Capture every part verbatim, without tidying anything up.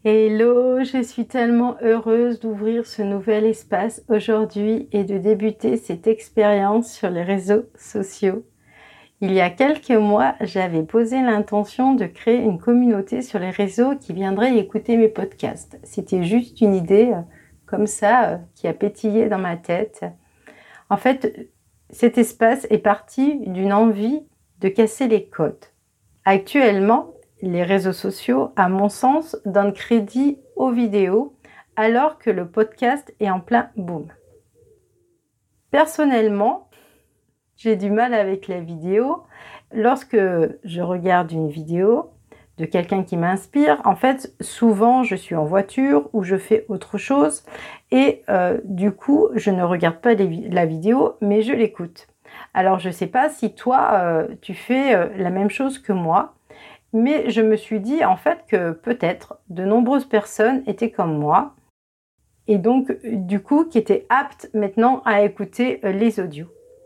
Hello, je suis tellement heureuse d'ouvrir ce nouvel espace aujourd'hui et de débuter cette expérience sur les réseaux sociaux. Il y a quelques mois, j'avais posé l'intention de créer une communauté sur les réseaux qui viendrait écouter mes podcasts. C'était juste une idée euh, comme ça euh, qui a pétillé dans ma tête. En fait, cet espace est parti d'une envie de casser les codes. Actuellement, les réseaux sociaux, à mon sens, donnent crédit aux vidéos alors que le podcast est en plein boom. Personnellement, j'ai du mal avec la vidéo. Lorsque je regarde une vidéo de quelqu'un qui m'inspire, en fait, souvent je suis en voiture ou je fais autre chose et euh, du coup, je ne regarde pas les, la vidéo, mais je l'écoute. Alors, je ne sais pas si toi, euh, tu fais euh, la même chose que moi. Mais je me suis dit en fait que peut-être de nombreuses personnes étaient comme moi et donc du coup qui étaient aptes maintenant à écouter les audios.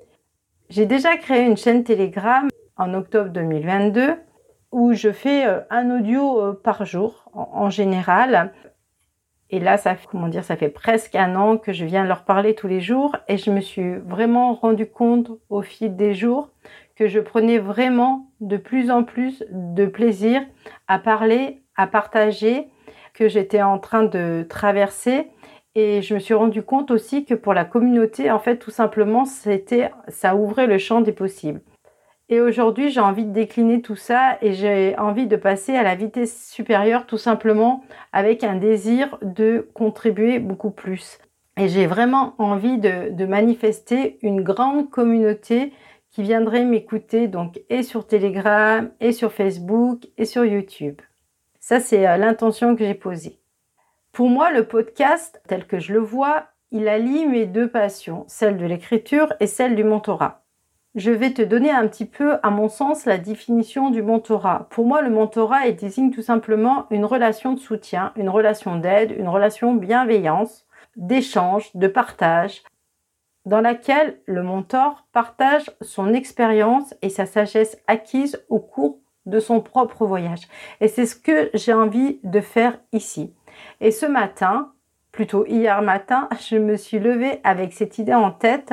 J'ai déjà créé une chaîne Telegram en octobre deux mille vingt-deux où je fais un audio par jour en général. Et là, ça fait, comment dire, ça fait presque un an que je viens leur parler tous les jours et je me suis vraiment rendu compte au fil des jours que je prenais vraiment de plus en plus de plaisir à parler, à partager, que j'étais en train de traverser. Et je me suis rendu compte aussi que pour la communauté, en fait, tout simplement, c'était, ça ouvrait le champ des possibles. Et aujourd'hui, j'ai envie de décliner tout ça et j'ai envie de passer à la vitesse supérieure tout simplement avec un désir de contribuer beaucoup plus. Et j'ai vraiment envie de, de manifester une grande communauté qui viendrait m'écouter donc et sur Telegram, et sur Facebook, et sur YouTube. Ça, c'est euh, l'intention que j'ai posée. Pour moi, le podcast, tel que je le vois, il allie mes deux passions, celle de l'écriture et celle du mentorat. Je vais te donner un petit peu, à mon sens, la définition du mentorat. Pour moi, le mentorat désigne tout simplement une relation de soutien, une relation d'aide, une relation de bienveillance, d'échange, de partage, dans laquelle le mentor partage son expérience et sa sagesse acquise au cours de son propre voyage. Et c'est ce que j'ai envie de faire ici. Et ce matin, plutôt hier matin, je me suis levée avec cette idée en tête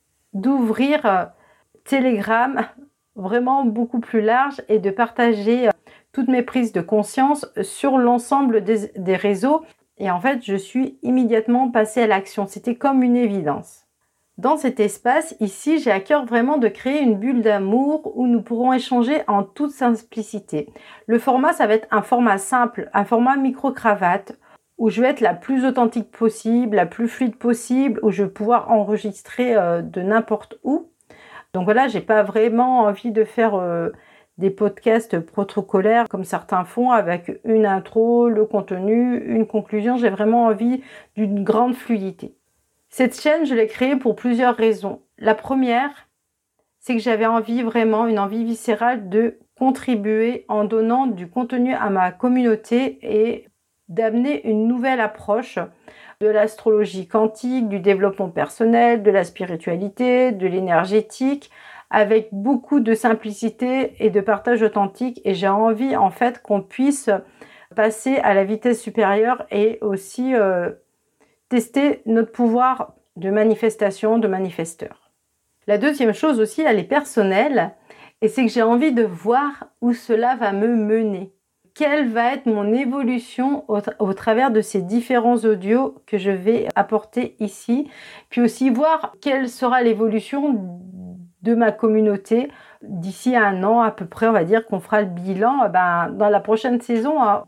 d'ouvrir Telegram vraiment beaucoup plus large et de partager toutes mes prises de conscience sur l'ensemble des, des réseaux. Et en fait, je suis immédiatement passée à l'action. C'était comme une évidence. Dans cet espace, ici, j'ai à cœur vraiment de créer une bulle d'amour où nous pourrons échanger en toute simplicité. Le format, ça va être un format simple, un format micro-cravate, où je vais être la plus authentique possible, la plus fluide possible, où je vais pouvoir enregistrer euh, de n'importe où. Donc voilà, j'ai pas vraiment envie de faire euh, des podcasts protocolaires comme certains font avec une intro, le contenu, une conclusion. J'ai vraiment envie d'une grande fluidité. Cette chaîne, je l'ai créée pour plusieurs raisons. La première, c'est que j'avais envie vraiment, une envie viscérale de contribuer en donnant du contenu à ma communauté et d'amener une nouvelle approche de l'astrologie quantique, du développement personnel, de la spiritualité, de l'énergétique, avec beaucoup de simplicité et de partage authentique. Et j'ai envie en fait qu'on puisse passer à la vitesse supérieure et aussi euh, tester notre pouvoir de manifestation, de manifesteur. La deuxième chose aussi, elle est personnelle, et c'est que j'ai envie de voir où cela va me mener. Quelle va être mon évolution au, tra- au travers de ces différents audios que je vais apporter ici, puis aussi voir quelle sera l'évolution de ma communauté d'ici à un an à peu près. On va dire qu'on fera le bilan ben, dans la prochaine saison. Hein.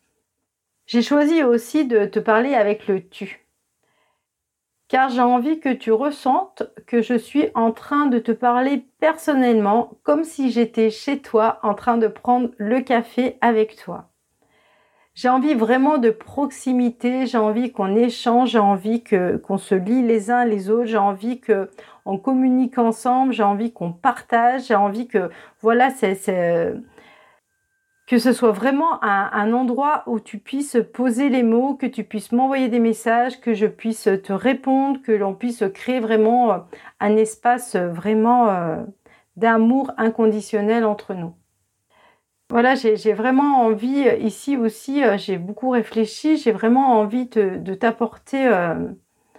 J'ai choisi aussi de te parler avec le tu, car j'ai envie que tu ressentes que je suis en train de te parler personnellement, comme si j'étais chez toi en train de prendre le café avec toi. J'ai envie vraiment de proximité, j'ai envie qu'on échange, j'ai envie que, qu'on se lie les uns les autres, j'ai envie qu'on communique ensemble, j'ai envie qu'on partage, j'ai envie que, voilà, c'est... c'est que ce soit vraiment un, un endroit où tu puisses poser les mots, que tu puisses m'envoyer des messages, que je puisse te répondre, que l'on puisse créer vraiment un espace vraiment euh, d'amour inconditionnel entre nous. Voilà, j'ai j'ai vraiment envie, heu, ici aussi, heu, j'ai beaucoup réfléchi, j'ai vraiment envie de de t'apporter, hem,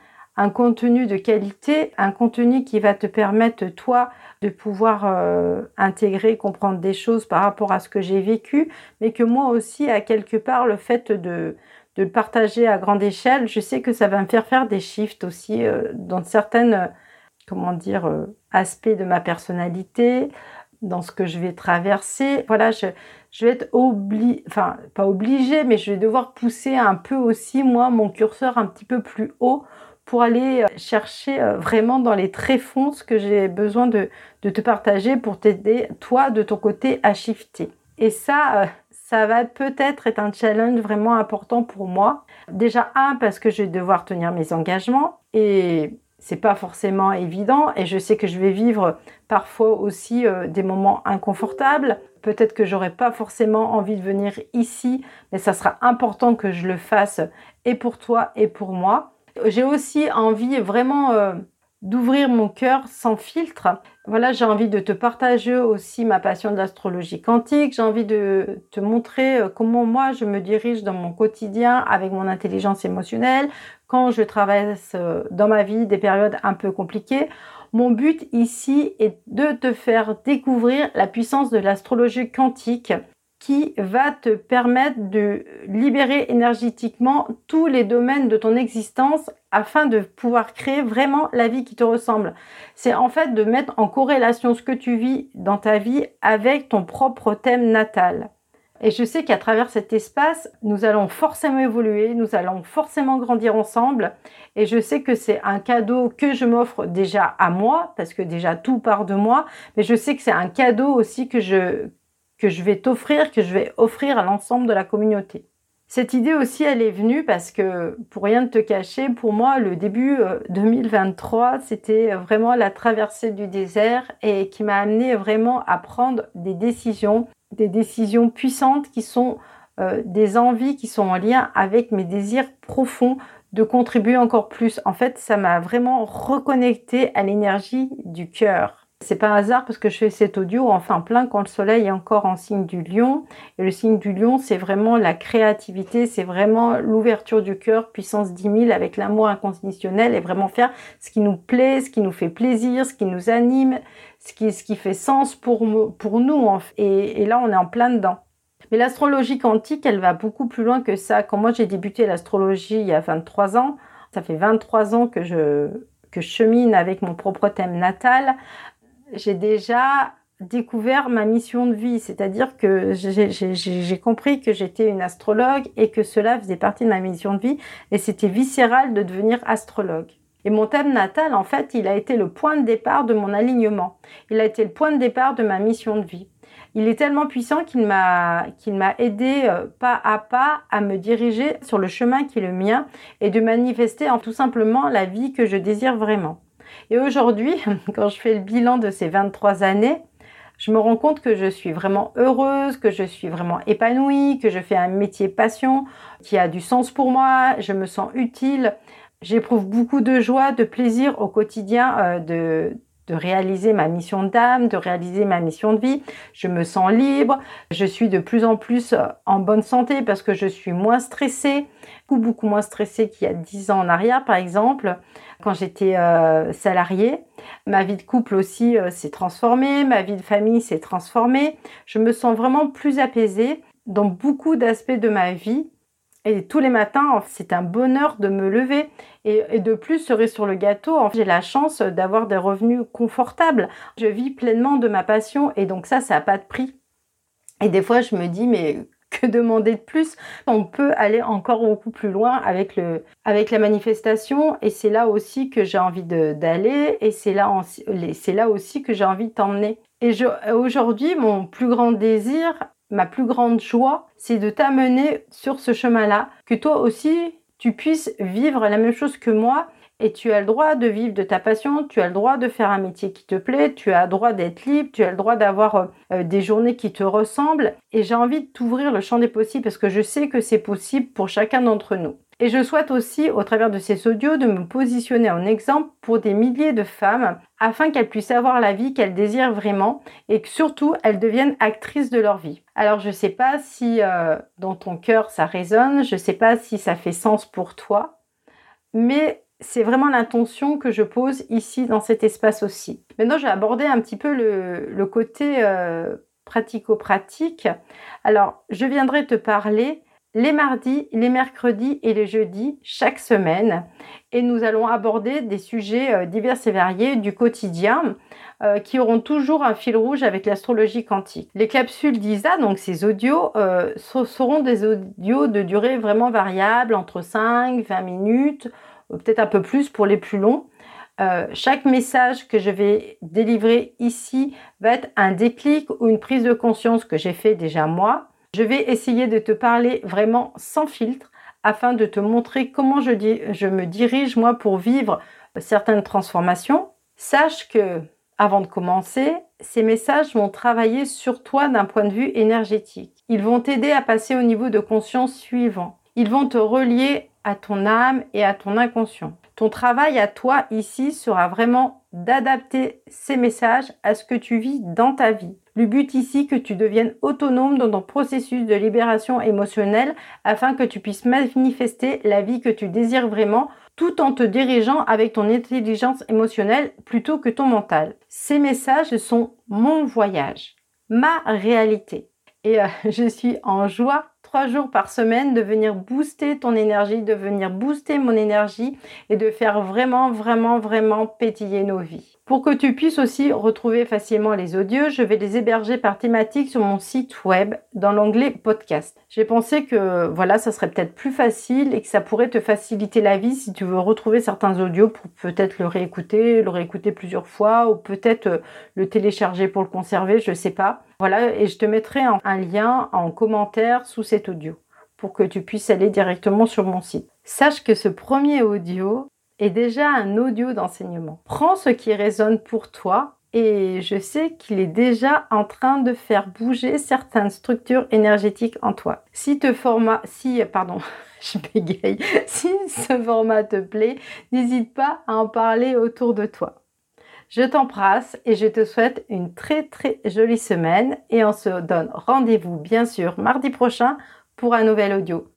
un contenu de qualité, un contenu qui va te permettre, toi, de pouvoir, heu, intégrer, comprendre des choses par rapport à ce que j'ai vécu, mais que moi aussi, à quelque part, le fait de de le partager à grande échelle, je sais que ça va me faire faire des shifts aussi, heu, dans certaines, heu, comment dire? Heu, aspects de ma personnalité, dans ce que je vais traverser. Voilà, je je vais être obli enfin, pas obligée, mais je vais devoir pousser un peu aussi, moi, mon curseur un petit peu plus haut pour aller, heu, chercher, heu, vraiment dans les tréfonds ce que j'ai besoin de de te partager pour t'aider, toi, de ton côté, à shifter. Et ça, heu, ça va peut-être être un challenge vraiment important pour moi. Déjà un parce que je vais devoir tenir mes engagements et c'est pas forcément évident et je sais que je vais vivre parfois aussi, heu, des moments inconfortables. Peut-être que j'aurai pas forcément envie de venir ici, mais ça sera important que je le fasse et pour toi et pour moi. J'ai aussi envie vraiment, heu, d'ouvrir mon cœur sans filtre. Voilà, j'ai envie de te partager aussi ma passion de l'astrologie quantique. J'ai envie de te montrer, heu, comment moi je me dirige dans mon quotidien avec mon intelligence émotionnelle, quand je traverse, heu, dans ma vie des périodes un peu compliquées. Mon but ici est de te faire découvrir la puissance de l'astrologie quantique qui va te permettre de libérer énergétiquement tous les domaines de ton existence afin de pouvoir créer vraiment la vie qui te ressemble. C'est en fait de mettre en corrélation ce que tu vis dans ta vie avec ton propre thème natal. Et je sais qu'à travers cet espace, nous allons forcément évoluer, nous allons forcément grandir ensemble. Et je sais que c'est un cadeau que je m'offre déjà à moi, parce que déjà tout part de moi, mais je sais que c'est un cadeau aussi que je, que je vais t'offrir, que je vais offrir à l'ensemble de la communauté. Cette idée aussi, elle est venue parce que, pour rien te cacher, pour moi, le début euh, deux mille vingt-trois, c'était vraiment la traversée du désert et qui m'a amené vraiment à prendre des décisions, des décisions puissantes qui sont euh, des envies qui sont en lien avec mes désirs profonds de contribuer encore plus. En fait, ça m'a vraiment reconnecté à l'énergie du cœur. C'est pas un hasard parce que je fais cet audio enfin plein quand le soleil est encore en signe du lion. Et le signe du lion, c'est vraiment la créativité, c'est vraiment l'ouverture du cœur, puissance dix mille avec l'amour inconditionnel et vraiment faire ce qui nous plaît, ce qui nous fait plaisir, ce qui nous anime, ce qui, ce qui fait sens pour, pour nous. En fait. et, et là, on est en plein dedans. Mais l'astrologie quantique, elle va beaucoup plus loin que ça. Quand moi j'ai débuté l'astrologie il y a vingt-trois ans, ça fait vingt-trois ans que je, que je chemine avec mon propre thème natal, j'ai déjà découvert ma mission de vie, c'est-à-dire que j'ai compris que j'étais une astrologue et que cela faisait partie de ma mission de vie et c'était viscéral de devenir astrologue. Et mon thème natal, en fait, il a été le point de départ de mon alignement. Il a été le point de départ de ma mission de vie. Il est tellement puissant qu'il m'a qu'il m'a aidé euh, pas à pas à me diriger sur le chemin qui est le mien et de manifester en tout simplement la vie que je désire vraiment. Et aujourd'hui, quand je fais le bilan de ces vingt-trois années, je me rends compte que je suis vraiment heureuse, que je suis vraiment épanouie, que je fais un métier passion qui a du sens pour moi, je me sens utile. J'éprouve beaucoup de joie, de plaisir au quotidien euh, de, de réaliser ma mission d'âme, de réaliser ma mission de vie. Je me sens libre, je suis de plus en plus en bonne santé parce que je suis moins stressée, beaucoup, beaucoup moins stressée qu'il y a dix ans en arrière par exemple, quand j'étais euh, salariée. Ma vie de couple aussi euh, s'est transformée, ma vie de famille s'est transformée. Je me sens vraiment plus apaisée dans beaucoup d'aspects de ma vie. Et tous les matins, c'est un bonheur de me lever. Et, et de plus, cerise sur le gâteau, j'ai la chance d'avoir des revenus confortables. Je vis pleinement de ma passion et donc ça, ça n'a pas de prix. Et des fois, je me dis, mais que demander de plus? On peut aller encore beaucoup plus loin avec, le, avec la manifestation et c'est là aussi que j'ai envie d'aller et c'est là, c'est là aussi que j'ai envie de t'emmener. Et aujourd'hui, mon plus grand désir, ma plus grande joie, c'est de t'amener sur ce chemin-là, que toi aussi, tu puisses vivre la même chose que moi et tu as le droit de vivre de ta passion, tu as le droit de faire un métier qui te plaît, tu as le droit d'être libre, tu as le droit d'avoir euh, des journées qui te ressemblent et j'ai envie de t'ouvrir le champ des possibles parce que je sais que c'est possible pour chacun d'entre nous. Et je souhaite aussi, au travers de ces audios, de me positionner en exemple pour des milliers de femmes afin qu'elles puissent avoir la vie qu'elles désirent vraiment et que surtout, elles deviennent actrices de leur vie. Alors, je ne sais pas si euh, dans ton cœur ça résonne, je ne sais pas si ça fait sens pour toi, mais c'est vraiment l'intention que je pose ici dans cet espace aussi. Maintenant, je vais aborder un petit peu le, le côté euh, pratico-pratique. Alors, je viendrai te parler les mardis, les mercredis et les jeudis chaque semaine. Et nous allons aborder des sujets euh, divers et variés du quotidien euh, qui auront toujours un fil rouge avec l'astrologie quantique. Les capsules d'I S A, donc ces audios, euh, seront des audios de durée vraiment variable, entre cinq, vingt minutes, peut-être un peu plus pour les plus longs. Euh, chaque message que je vais délivrer ici va être un déclic ou une prise de conscience que j'ai fait déjà moi. Je vais essayer de te parler vraiment sans filtre afin de te montrer comment je, dis, je me dirige moi pour vivre certaines transformations. Sache que, avant de commencer, ces messages vont travailler sur toi d'un point de vue énergétique. Ils vont t'aider à passer au niveau de conscience suivant. Ils vont te relier à ton âme et à ton inconscient. Ton travail à toi ici sera vraiment d'adapter ces messages à ce que tu vis dans ta vie. Le but ici, que tu deviennes autonome dans ton processus de libération émotionnelle afin que tu puisses manifester la vie que tu désires vraiment tout en te dirigeant avec ton intelligence émotionnelle plutôt que ton mental. Ces messages sont mon voyage, ma réalité. Et euh, je suis en joie trois jours par semaine de venir booster ton énergie, de venir booster mon énergie et de faire vraiment, vraiment, vraiment pétiller nos vies. Pour que tu puisses aussi retrouver facilement les audios, je vais les héberger par thématique sur mon site web dans l'onglet podcast. J'ai pensé que voilà, ça serait peut-être plus facile et que ça pourrait te faciliter la vie si tu veux retrouver certains audios pour peut-être le réécouter, le réécouter plusieurs fois ou peut-être le télécharger pour le conserver, je sais pas. Voilà, et je te mettrai un lien en commentaire sous cet audio pour que tu puisses aller directement sur mon site. Sache que ce premier audio est déjà un audio d'enseignement. Prends ce qui résonne pour toi et je sais qu'il est déjà en train de faire bouger certaines structures énergétiques en toi. Si te format, si, pardon, je bégaye, si ce format te plaît, n'hésite pas à en parler autour de toi. Je t'embrasse et je te souhaite une très très jolie semaine et on se donne rendez-vous bien sûr mardi prochain pour un nouvel audio.